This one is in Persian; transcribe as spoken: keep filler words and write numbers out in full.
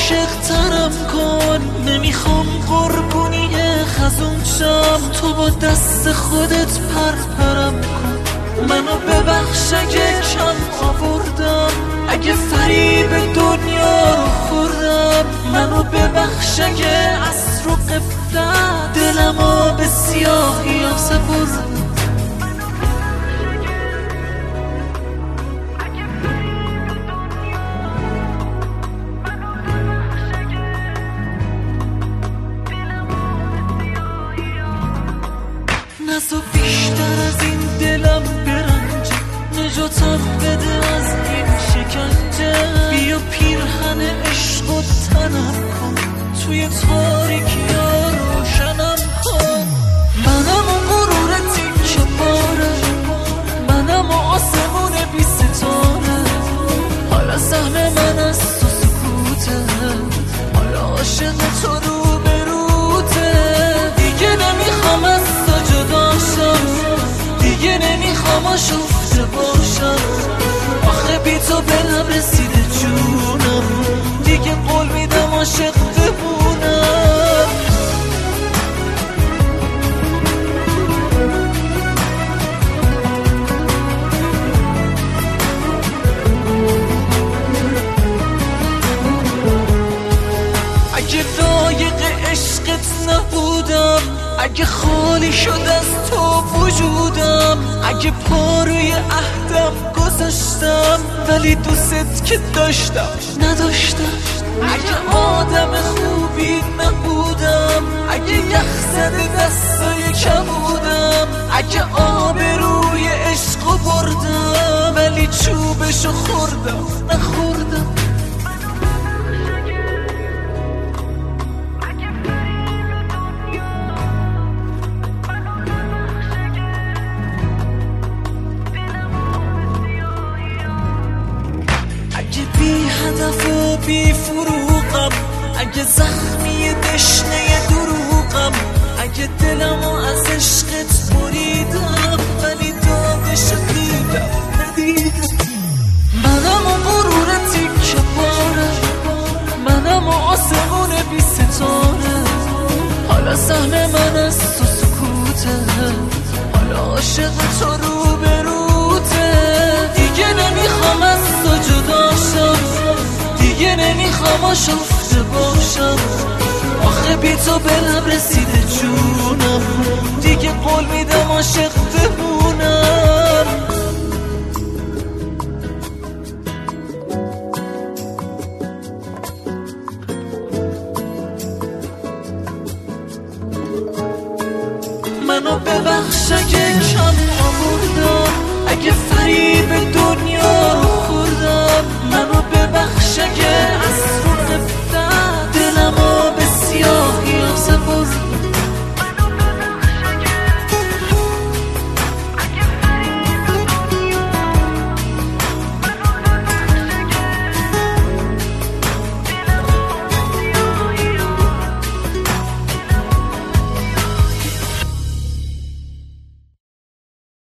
عاشق ترم کن، نمیخوام قربونی خزون شم، تو با دست خودت پرپرم کن. منو ببخش اگه کم آوردم، اگه فریب دنیا رو خوردم. منو ببخش اگه از رو قفلت دلمو به سیاهی سپردم. نزا بیشتر از این دلم برنجه، نجاتم بده از این شکنجه. بیا پیرهن عشق و تنم کن، توی تاریکی ها روشنم کن. منم و غرور تیکه پاره، منم و آسمون بی ستاره. حالا سهم من از تو سکوته، حالا عاشق تو رو بروته. دیگه نمیخوام از تو جدا شم، دیگه نمیخوام آشفته باشم. آخه بی تو به لب رسیده جونم، دیگه قول میدم عاشق بمونم. اگه لایق عشقت نبودم، اگه خالی شد از تو وجودم، اگه پا روی عهدم گذاشتم ولی دوست که داشتم نداشتم. اگه آدم خوبی نبودم، اگه یخ زده دستای کبودم، اگه آبروی عشقو بردم ولی چوبشو خوردم نخوردم. بی هدف و بی فروغم، اگه زخمی دشنه دروغم، اگه دلمو از عشقت بریدم ولی داغشو دیدم ندیدم. منم و غرور تیکه پاره، منم و آسمون بی ستاره. حالا سهم من از تو سکوته، حالا عاشق تو رو بروته. دیگه نمیخوام از تو جدا شم، دیگه نمیخوام آشفته باشم. آخه بی تو به لب رسیده جونم، دیگه قول میدم عاشق بمونم. منو ببخش اگه کم آوردم، اگه فریب دنیا رو خوردم. منو ببخش اگه از